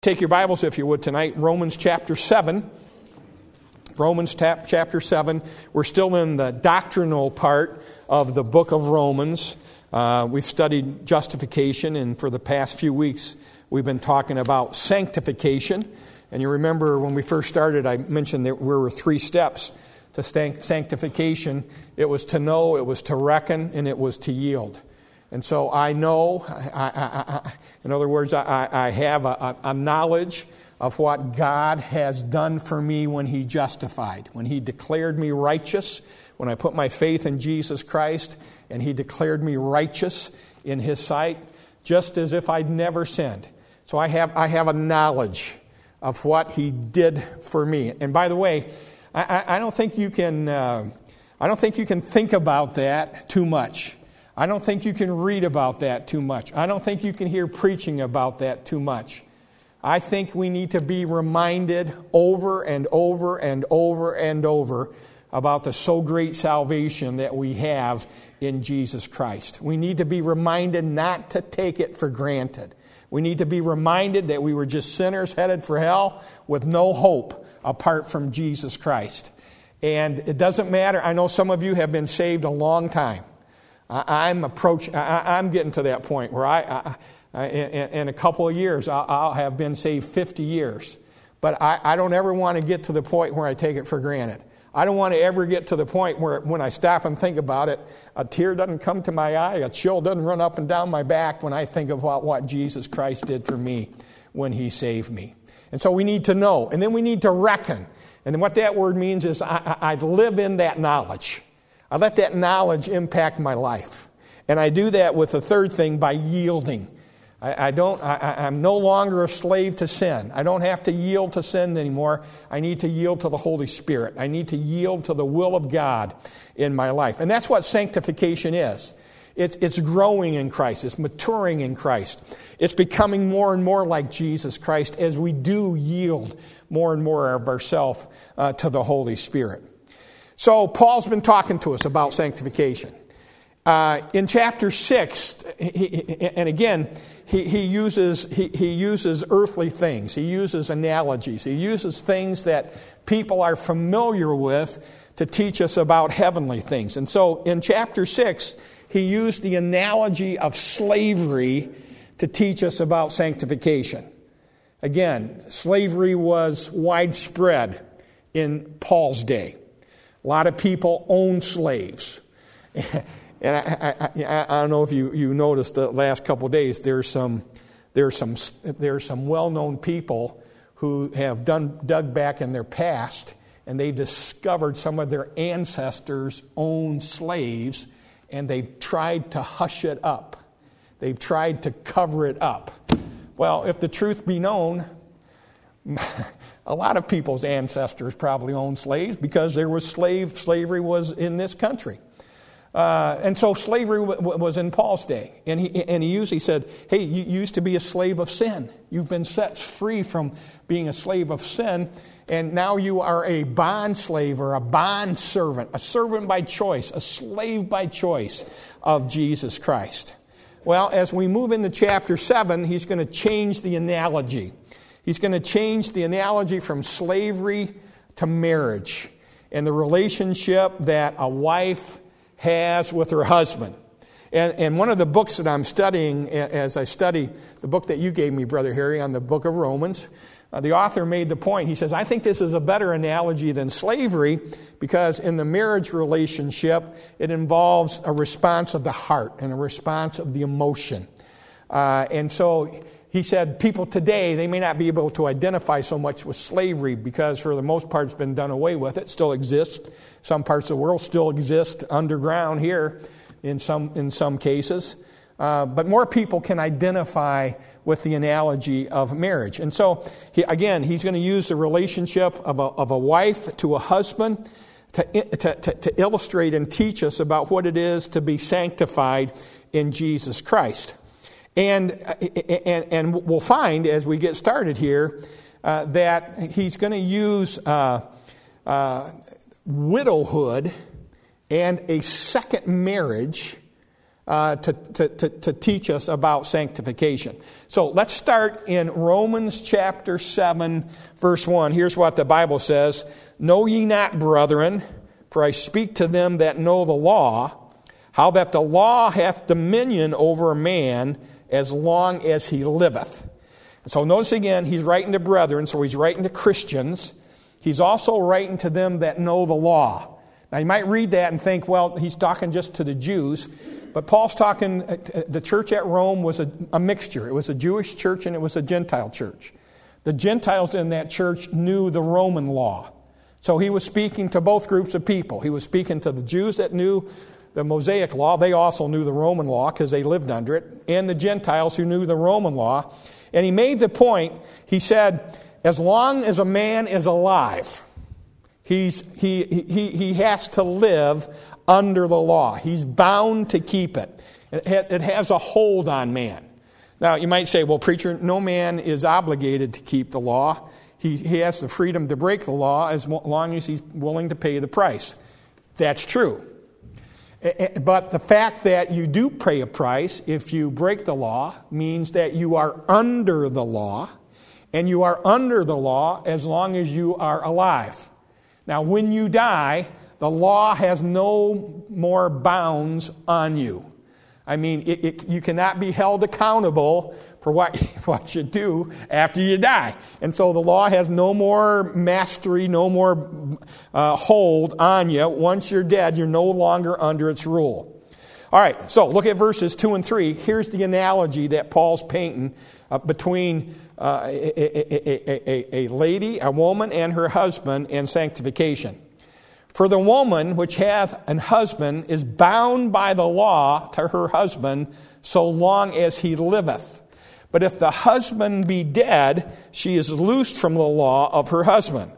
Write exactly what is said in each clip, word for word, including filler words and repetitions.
Take your Bibles, if you would, tonight. Romans chapter seven. Romans tap, chapter seven. We're still in the doctrinal part of the book of Romans. Uh, we've studied justification, and for the past few weeks, we've been talking about sanctification. And you remember when we first started, I mentioned that there were three steps to sanctification. It was to know, it was to reckon, and it was to yield. And so I know, I, I, I, in other words, I, I have a, a knowledge of what God has done for me when He justified, when He declared me righteous, when I put my faith in Jesus Christ, and He declared me righteous in His sight, just as if I'd never sinned. So I have I have a knowledge of what He did for me. And by the way, I, I don't think you can uh, I don't think you can think about that too much. I don't think you can read about that too much. I don't think you can hear preaching about that too much. I think we need to be reminded over and over and over and over about the so great salvation that we have in Jesus Christ. We need to be reminded not to take it for granted. We need to be reminded that we were just sinners headed for hell with no hope apart from Jesus Christ. And it doesn't matter. I know some of you have been saved a long time. I'm approaching. I'm getting to that point where I, I in, in a couple of years, I'll, I'll have been saved fifty years. But I, I don't ever want to get to the point where I take it for granted. I don't want to ever get to the point where when I stop and think about it, a tear doesn't come to my eye, a chill doesn't run up and down my back when I think about what Jesus Christ did for me when He saved me. And so we need to know, and then we need to reckon. And what that word means is I, I, I live in that knowledge. I let that knowledge impact my life. And I do that with the third thing, by yielding. I, I don't, I, I'm no longer a slave to sin. I don't have to yield to sin anymore. I need to yield to the Holy Spirit. I need to yield to the will of God in my life. And that's what sanctification is. It's, it's growing in Christ. It's maturing in Christ. It's becoming more and more like Jesus Christ as we do yield more and more of ourselves uh, to the Holy Spirit. So Paul's been talking to us about sanctification. Uh, in chapter six, he, and again, he, he uses he, he uses earthly things. He uses analogies. He uses things that people are familiar with to teach us about heavenly things. And so in chapter six, he used the analogy of slavery to teach us about sanctification. Again, slavery was widespread in Paul's day. A lot of people own slaves. And I, I, I, I don't know if you, you noticed the last couple of days, there's some there's some there's some well-known people who have done dug back in their past, and they discovered some of their ancestors owned slaves, and they've tried to hush it up. They've tried to cover it up. Well, if the truth be known, a lot of people's ancestors probably owned slaves because there was slave slavery was in this country. Uh, and so slavery w- w- was in Paul's day. And he, and he usually said, hey, you used to be a slave of sin. You've been set free from being a slave of sin, and now you are a bond slave or a bond servant, a servant by choice, a slave by choice of Jesus Christ. Well, as we move into chapter seven, he's going to change the analogy. He's going to change the analogy from slavery to marriage and the relationship that a wife has with her husband. And, and one of the books that I'm studying, as I study the book that you gave me, Brother Harry, on the book of Romans, uh, the author made the point. He says, I think this is a better analogy than slavery because in the marriage relationship, it involves a response of the heart and a response of the emotion. Uh, and so he said people today, they may not be able to identify so much with slavery because for the most part it's been done away with. It still exists. Some parts of the world still exist underground here in some in some cases. Uh, but more people can identify with the analogy of marriage. And so, he, again, he's going to use the relationship of a, of a wife to a husband to, to, to, to illustrate and teach us about what it is to be sanctified in Jesus Christ. And, and and we'll find as we get started here uh, that he's going to use uh, uh, widowhood and a second marriage uh, to, to, to, to teach us about sanctification. So let's start in Romans chapter seven, verse one. Here's what the Bible says. Know ye not, brethren, for I speak to them that know the law, how that the law hath dominion over a man as long as he liveth. So notice again, he's writing to brethren, so he's writing to Christians. He's also writing to them that know the law. Now you might read that and think, well, he's talking just to the Jews. But Paul's talking, the church at Rome was a, a mixture. It was a Jewish church and it was a Gentile church. The Gentiles in that church knew the Roman law. So he was speaking to both groups of people. He was speaking to the Jews that knew the Mosaic law. They also knew the Roman law because they lived under it. And the Gentiles who knew the Roman law. And he made the point, he said, as long as a man is alive, he's, he, he, he has to live under the law. He's bound to keep it. It has a hold on man. Now, you might say, well, preacher, no man is obligated to keep the law. He, he has the freedom to break the law as long as he's willing to pay the price. That's true. But the fact that you do pay a price if you break the law means that you are under the law, and you are under the law as long as you are alive. Now, when you die, the law has no more bounds on you. I mean, it, it, you cannot be held accountable for what, what you do after you die. And so the law has no more mastery, no more uh, hold on you. Once you're dead, you're no longer under its rule. All right, so look at verses two and three. Here's the analogy that Paul's painting uh, between uh, a, a, a, a, a lady, a woman, and her husband and sanctification. For the woman which hath an husband is bound by the law to her husband so long as he liveth. But if the husband be dead, she is loosed from the law of her husband.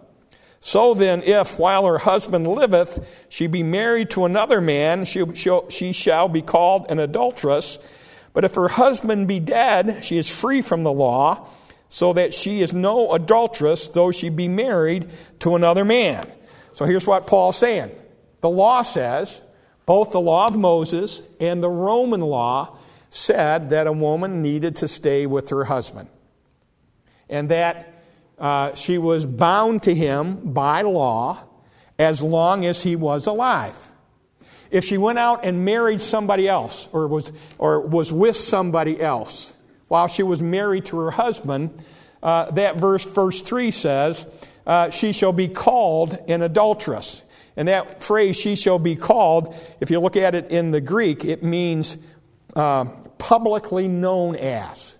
So then, if while her husband liveth, she be married to another man, she, she shall be called an adulteress. But if her husband be dead, she is free from the law, so that she is no adulteress, though she be married to another man. So here's what Paul's saying. The law says, both the law of Moses and the Roman law said that a woman needed to stay with her husband. And that uh, she was bound to him by law as long as he was alive. If she went out and married somebody else or was, or was with somebody else while she was married to her husband, uh, that verse, verse three says, Uh, she shall be called an adulteress. And that phrase, she shall be called, if you look at it in the Greek, it means uh, publicly known as.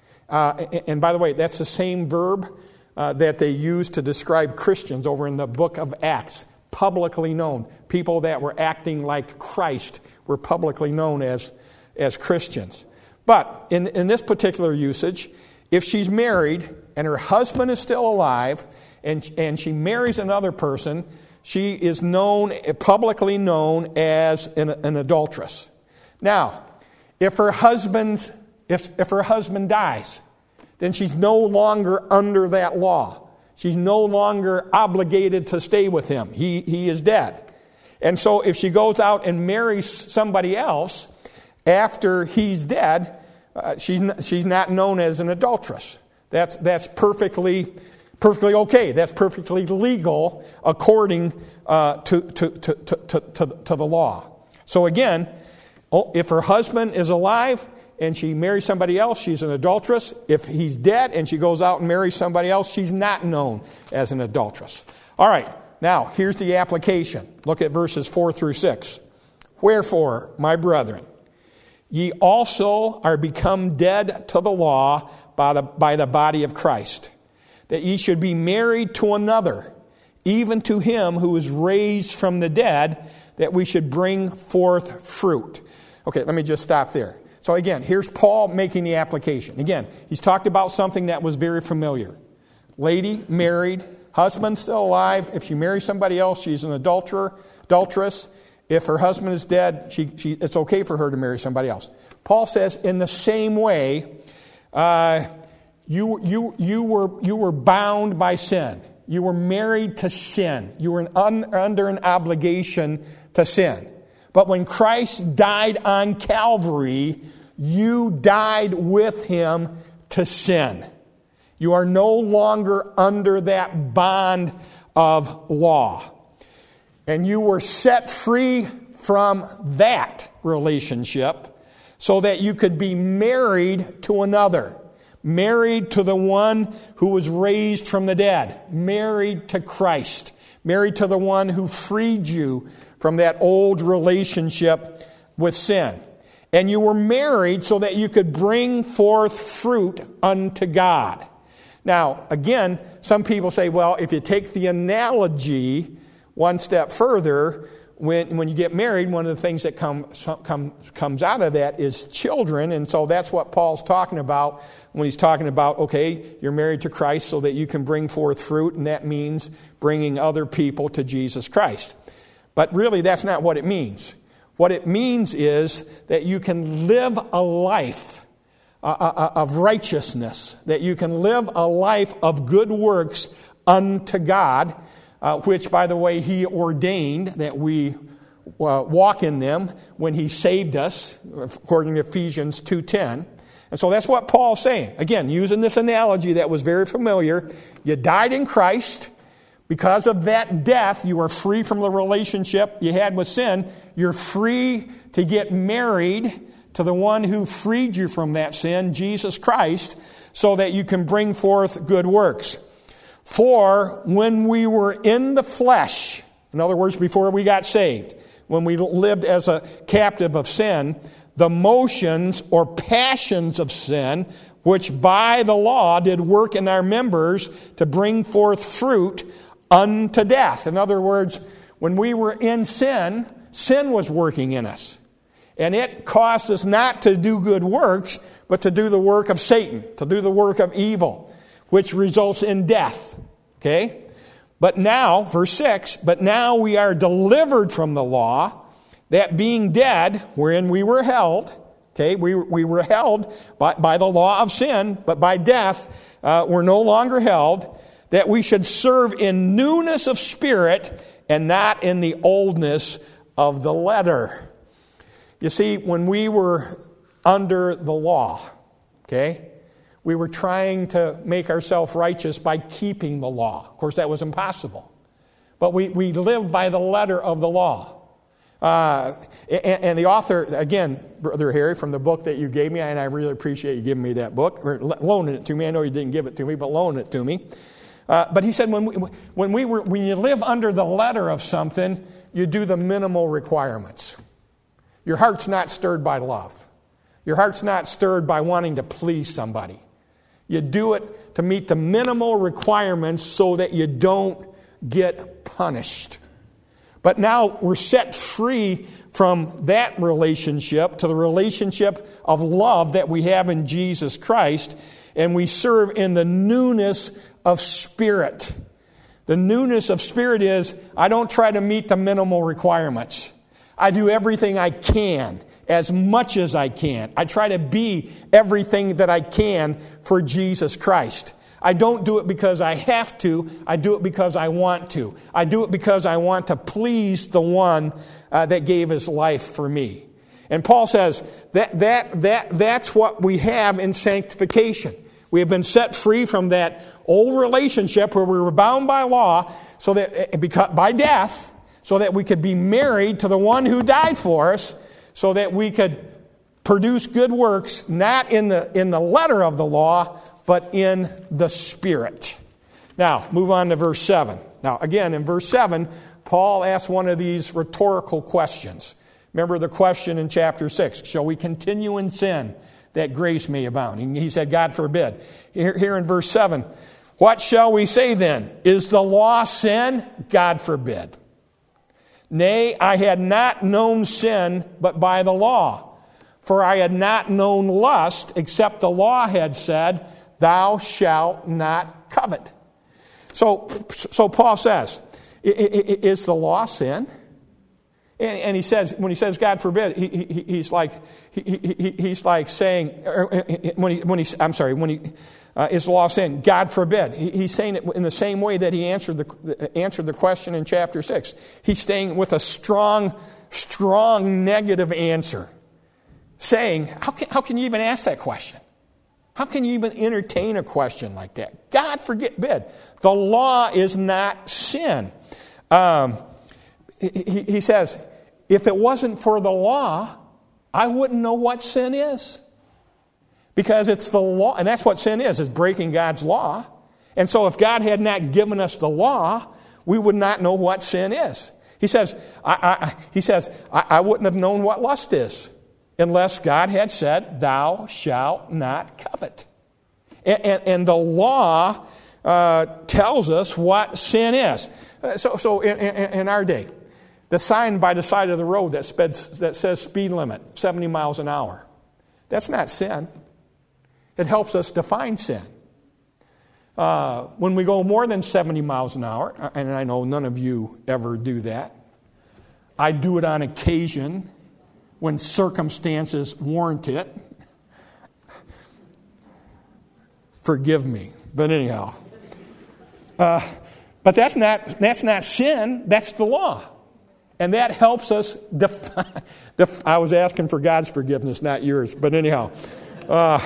Uh, and, and by the way, that's the same verb uh, that they use to describe Christians over in the book of Acts. Publicly known. People that were acting like Christ were publicly known as, as Christians. But in, in this particular usage, if she's married and her husband is still alive, and, and she marries another person, she is known, publicly known as an, an adulteress. Now, if her husband's, if, if her husband dies, then she's no longer under that law. She's no longer obligated to stay with him. He, he is dead. And so if she goes out and marries somebody else after he's dead, uh, she's, she's not known as an adulteress. That's, that's perfectly, perfectly okay. That's perfectly legal according uh, to, to, to, to, to, to the law. So again, if her husband is alive and she marries somebody else, she's an adulteress. If he's dead and she goes out and marries somebody else, she's not known as an adulteress. All right, now here's the application. Look at verses four through six. Wherefore, my brethren, ye also are become dead to the law by the, by the body of Christ, that ye should be married to another, even to him who is raised from the dead, that we should bring forth fruit. Okay, let me just stop there. So again, here's Paul making the application. Again, he's talked about something that was very familiar. Lady, married, husband still alive. If she marries somebody else, she's an adulterer, adulteress. If her husband is dead, she, she, it's okay for her to marry somebody else. Paul says, in the same way, uh, you, you, you, were, you were bound by sin. You were married to sin. You were an un, under an obligation to sin. But when Christ died on Calvary, you died with him to sin. You are no longer under that bond of law. And you were set free from that relationship so that you could be married to another. Married to the one who was raised from the dead. Married to Christ. Married to the one who freed you from that old relationship with sin. And you were married so that you could bring forth fruit unto God. Now, again, some people say, well, if you take the analogy one step further, when when you get married, one of the things that come, come, comes out of that is children. And so that's what Paul's talking about when he's talking about, okay, you're married to Christ so that you can bring forth fruit, and that means bringing other people to Jesus Christ. But really, that's not what it means. What it means is that you can live a life uh, of righteousness, that you can live a life of good works unto God, uh, which, by the way, He ordained that we uh, walk in them when He saved us, according to Ephesians two ten. And so that's what Paul's saying. Again, using this analogy that was very familiar. You died in Christ. Because of that death, you are free from the relationship you had with sin. You're free to get married to the one who freed you from that sin, Jesus Christ, so that you can bring forth good works. For when we were in the flesh, in other words, before we got saved, when we lived as a captive of sin, the motions or passions of sin, which by the law did work in our members to bring forth fruit unto death. In other words, when we were in sin, sin was working in us. And it caused us not to do good works, but to do the work of Satan, to do the work of evil, which results in death. Okay? But now, verse six, but now we are delivered from the law, that being dead, wherein we were held, okay, we, we were held by, by the law of sin, but by death uh, we're no longer held, that we should serve in newness of spirit and not in the oldness of the letter. You see, when we were under the law, okay, we were trying to make ourselves righteous by keeping the law. Of course, that was impossible. But we, we lived by the letter of the law. Uh, and, and the author, again, Brother Harry, from the book that you gave me, and I really appreciate you giving me that book, or loaning it to me. I know you didn't give it to me, but loaning it to me. Uh, but he said when we, when we were when you live under the letter of something, you do the minimal requirements. Your heart's not stirred by love. Your heart's not stirred by wanting to please somebody. You do it to meet the minimal requirements so that you don't get punished. But now we're set free from that relationship to the relationship of love that we have in Jesus Christ, and we serve in the newness of spirit. The newness of spirit is, I don't try to meet the minimal requirements. I do everything I can, as much as I can. I try to be everything that I can for Jesus Christ. I don't do it because I have to. I do it because I want to. I do it because I want to please the one uh, that gave his life for me. And Paul says that that that that's what we have in sanctification. We have been set free from that old relationship where we were bound by law, so that because, by death, so that we could be married to the one who died for us, so that we could produce good works, not in the in the letter of the law, but in the Spirit. Now, move on to verse seven. Now, again, in verse seven, Paul asks one of these rhetorical questions. Remember the question in chapter six, shall we continue in sin that grace may abound? And he said, God forbid. Here, here in verse seven, what shall we say then? Is the law sin? God forbid. Nay, I had not known sin but by the law. For I had not known lust, except the law had said, thou shalt not covet. So, so Paul says, is the law sin? And, and he says, when he says God forbid, he, he, he's like he, he, he's like saying, when he, when he, I'm sorry, when he uh, is the law sin? God forbid. He, he's saying it in the same way that he answered the answered the question in chapter six. He's saying with a strong strong negative answer, saying, how can, how can you even ask that question? How can you even entertain a question like that? God forbid. The law is not sin. Um, he, he says, if it wasn't for the law, I wouldn't know what sin is. Because it's the law, and that's what sin is, is breaking God's law. And so if God had not given us the law, we would not know what sin is. He says, I, I, he says, I, I wouldn't have known what lust is unless God had said, thou shalt not covet. And, and, and the law uh, tells us what sin is. So, so in, in, in our day, the sign by the side of the road that, sped, that says speed limit, seventy miles an hour, that's not sin. It helps us define sin. Uh, when we go more than seventy miles an hour, and I know none of you ever do that, I do it on occasion when circumstances warrant it. Forgive me, but anyhow. Uh, but that's not that's not sin, that's the law. And that helps us define. Def, I was asking for God's forgiveness, not yours, but anyhow. Uh,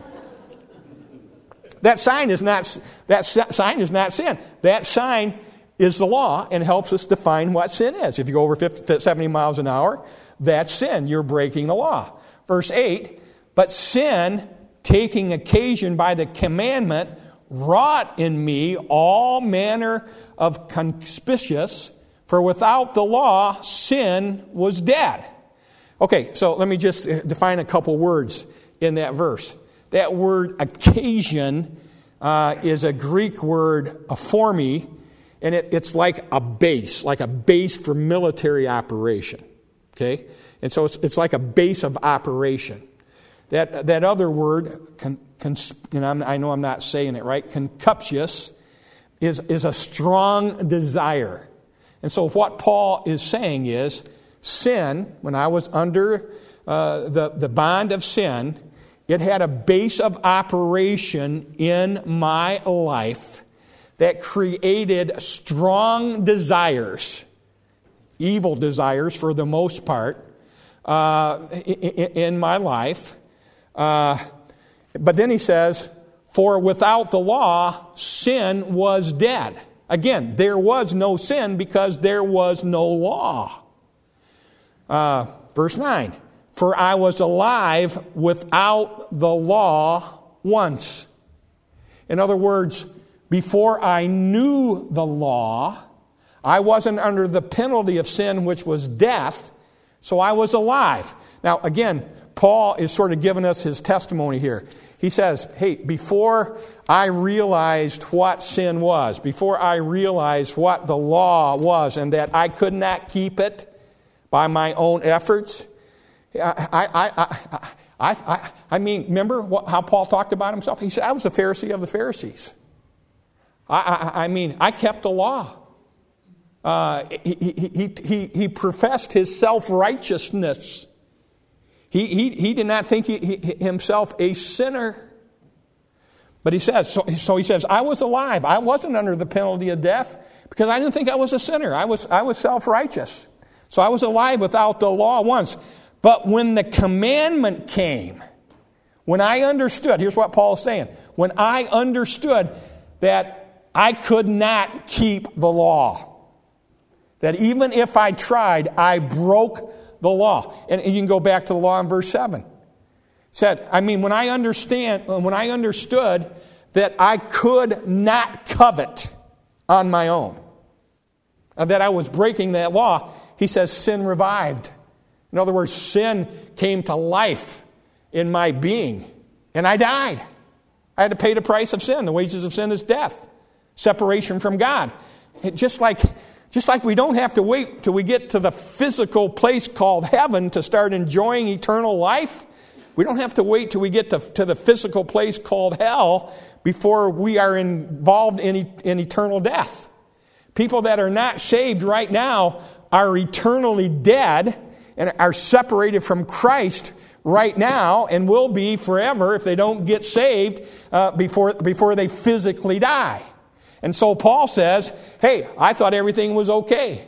That sign is not that sign is not sin. That sign is the law and helps us define what sin is. If you go over fifty, seventy miles an hour, that's sin. You're breaking the law. Verse eight, but sin, taking occasion by the commandment, wrought in me all manner of conspicuous, for without the law, sin was dead. Okay, so let me just define a couple words in that verse. That word occasion uh, is a Greek word, aphormi, and it, it's like a base, like a base for military operation. Okay? And so it's, it's like a base of operation. That that other word, con, con, and I'm, I know I'm not saying it right, concupiscence, is, is a strong desire. And so what Paul is saying is, sin, when I was under uh, the, the bond of sin, it had a base of operation in my life that created strong desires, evil desires for the most part, uh, in my life. Uh, but then he says, for without the law, sin was dead. Again, there was no sin because there was no law. Uh, verse nine. For I was alive without the law once. In other words, before I knew the law, I wasn't under the penalty of sin, which was death, so I was alive. Now, again, Paul is sort of giving us his testimony here. He says, hey, before I realized what sin was, before I realized what the law was and that I could not keep it by my own efforts, I, I, I, I, I, I mean, remember what, how Paul talked about himself? He said, I was a Pharisee of the Pharisees. I, I, I mean, I kept the law. Uh, he, he, he, he, he professed his self-righteousness. He, he, he did not think he, he, himself a sinner. But he says, so, so he says, I was alive. I wasn't under the penalty of death because I didn't think I was a sinner. I was, I was self-righteous. So I was alive without the law once. But when the commandment came, when I understood, here's what Paul's saying, when I understood that I could not keep the law, that even if I tried, I broke the law. And you can go back to the law in verse seven. It said, I mean, when I understand, when I understood that I could not covet on my own, that I was breaking that law, he says sin revived. In other words, sin came to life in my being, and I died. I had to pay the price of sin. The wages of sin is death, separation from God. It just like, just like we don't have to wait till we get to the physical place called heaven to start enjoying eternal life, we don't have to wait till we get to, to the physical place called hell before we are involved in, in eternal death. People that are not saved right now are eternally dead and are separated from Christ right now and will be forever if they don't get saved uh, before, before they physically die. And so Paul says, hey, I thought everything was okay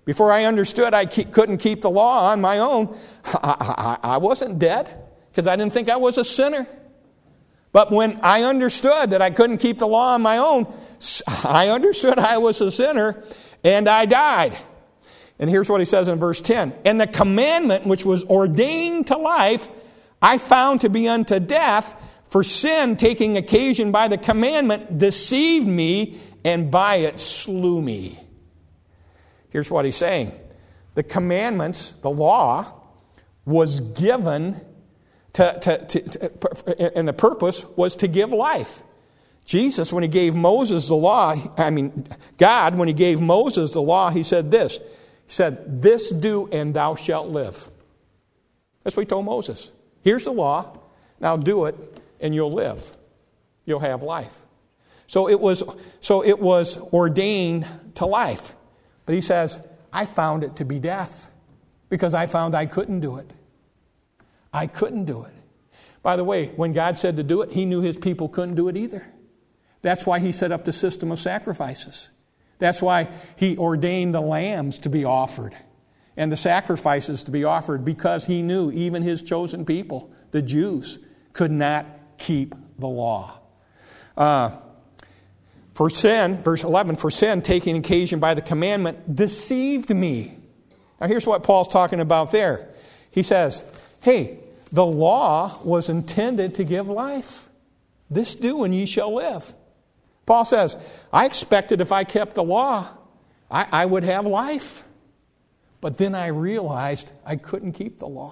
Before I understood I keep, couldn't keep the law on my own, I, I, I wasn't dead because I didn't think I was a sinner. But when I understood that I couldn't keep the law on my own, I understood I was a sinner and I died. And here's what he says in verse ten. And the commandment which was ordained to life, I found to be unto death, for sin, taking occasion by the commandment, deceived me, and by it slew me. Here's what he's saying. The commandments, the law, was given to, to, to, to and the purpose was to give life. Jesus, when he gave Moses the law, I mean, God, when he gave Moses the law, he said this. He said, this do and thou shalt live. That's what he told Moses. Here's the law. Now do it and you'll live. You'll have life. So it was, so it was ordained to life. But he says, I found it to be death because I found I couldn't do it. I couldn't do it. By the way, when God said to do it, he knew his people couldn't do it either. That's why he set up the system of sacrifices. That's why he ordained the lambs to be offered and the sacrifices to be offered, because he knew even his chosen people, the Jews, could not keep the law. Uh, for sin, verse eleven, for sin, taking occasion by the commandment, deceived me. Now here's what Paul's talking about there. He says, hey, the law was intended to give life. This do and ye shall live. Paul says, I expected if I kept the law, I, I would have life. But then I realized I couldn't keep the law.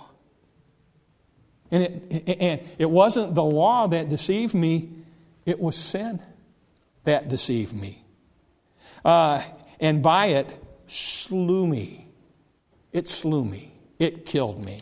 And it, and it wasn't the law that deceived me, it was sin that deceived me. Uh, and by it, slew me. It slew me. It killed me.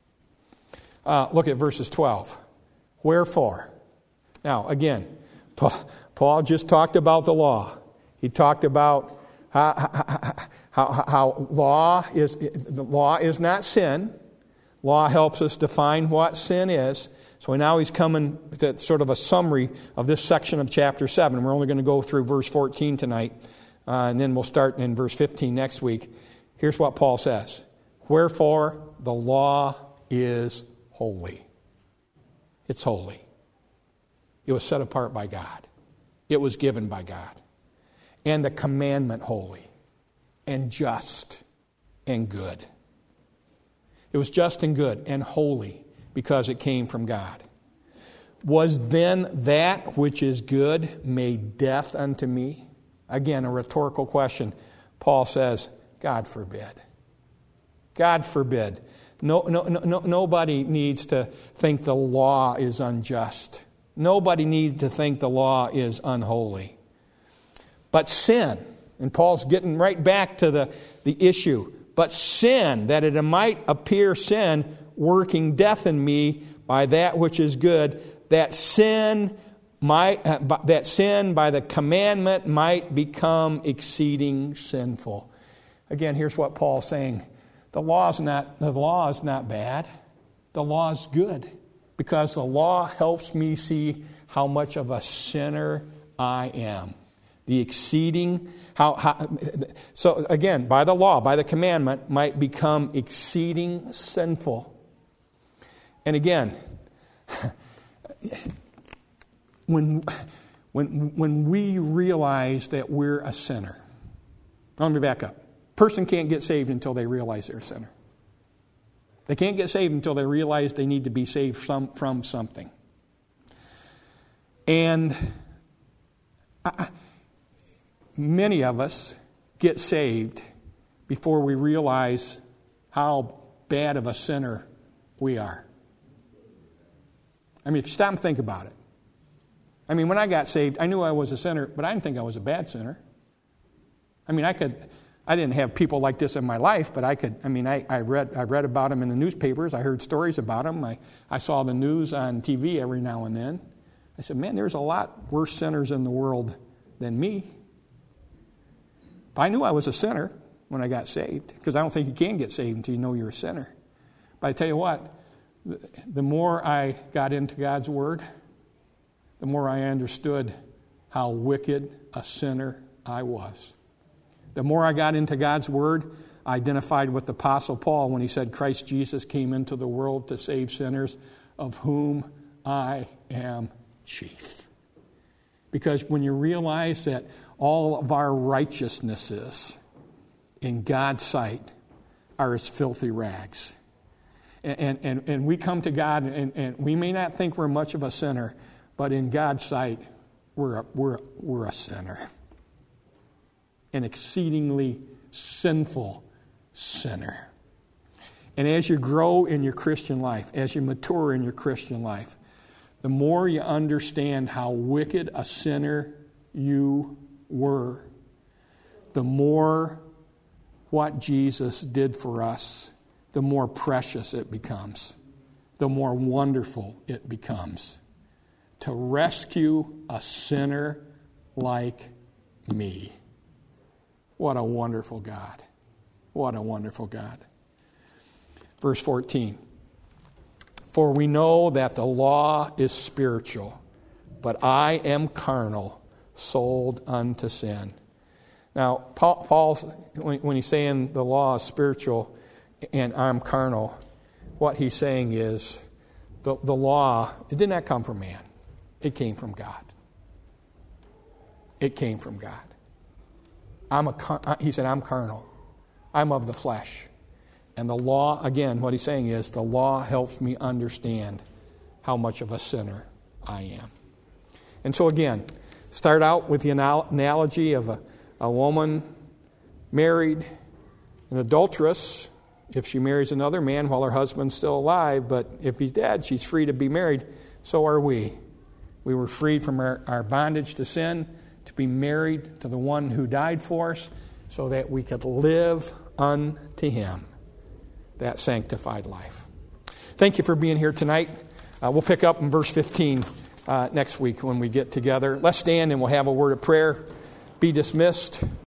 Uh, look at verses twelve. Wherefore? Now, again, Paul just talked about the law. He talked about how, how, how, how law is the law is not sin. Law helps us define what sin is. So now he's coming to sort of a summary of this section of chapter seven. We're only going to go through verse fourteen tonight, uh, and then we'll start in verse fifteen next week. Here's what Paul says. Wherefore the law is holy. It's holy. It was set apart by God. It was given by God. And the commandment holy and just and good. It was just and good and holy because it came from God. Was then that which is good made death unto me? Again, a rhetorical question. Paul says, God forbid. God forbid. No, no, no, nobody needs to think the law is unjust. Nobody needs to think the law is unholy. But sin, and Paul's getting right back to the, the issue, but sin, that it might appear sin, working death in me by that which is good, that sin might, uh, that sin by the commandment might become exceeding sinful. Again, here's what Paul's saying. The law is not, the law is not bad. The law is good because the law helps me see how much of a sinner I am. The exceeding, how, how so again, by the law, by the commandment, might become exceeding sinful. And again, when, when, when we realize that we're a sinner, let me back up. Person can't get saved until they realize they're a sinner. They can't get saved until they realize they need to be saved from, from something. And I, many of us get saved before we realize how bad of a sinner we are. I mean, if you stop and think about it. I mean, when I got saved, I knew I was a sinner, but I didn't think I was a bad sinner. I mean, I could... I didn't have people like this in my life, but I could, I mean, I, I read I read about them in the newspapers. I heard stories about them. I, I saw the news on T V every now and then. I said, man, there's a lot worse sinners in the world than me. But I knew I was a sinner when I got saved, because I don't think you can get saved until you know you're a sinner. But I tell you what, the more I got into God's Word, the more I understood how wicked a sinner I was. The more I got into God's Word, identified with the Apostle Paul when he said, Christ Jesus came into the world to save sinners, of whom I am chief. Because when you realize that all of our righteousnesses in God's sight are as filthy rags, and, and, and we come to God, and, and we may not think we're much of a sinner, but in God's sight, we're a, we're, we're a sinner. An exceedingly sinful sinner. And as you grow in your Christian life, as you mature in your Christian life, the more you understand how wicked a sinner you were, the more what Jesus did for us, the more precious it becomes, the more wonderful it becomes to rescue a sinner like me. What a wonderful God. What a wonderful God. Verse fourteen. For we know that the law is spiritual, but I am carnal, sold unto sin. Now, Paul, Paul's, when he's saying the law is spiritual and I'm carnal, what he's saying is the, the law, it did not come from man. It came from God. It came from God. I'm a, he said, I'm carnal. I'm of the flesh. And the law, again, what he's saying is the law helps me understand how much of a sinner I am. And so again, start out with the analogy of a, a woman married, an adulteress, if she marries another man while her husband's still alive, but if he's dead, she's free to be married. So are we. We were freed from our, our bondage to sin to be married to the one who died for us so that we could live unto him that sanctified life. Thank you for being here tonight. Uh, we'll pick up in verse fifteen uh, next week when we get together. Let's stand and we'll have a word of prayer. Be dismissed.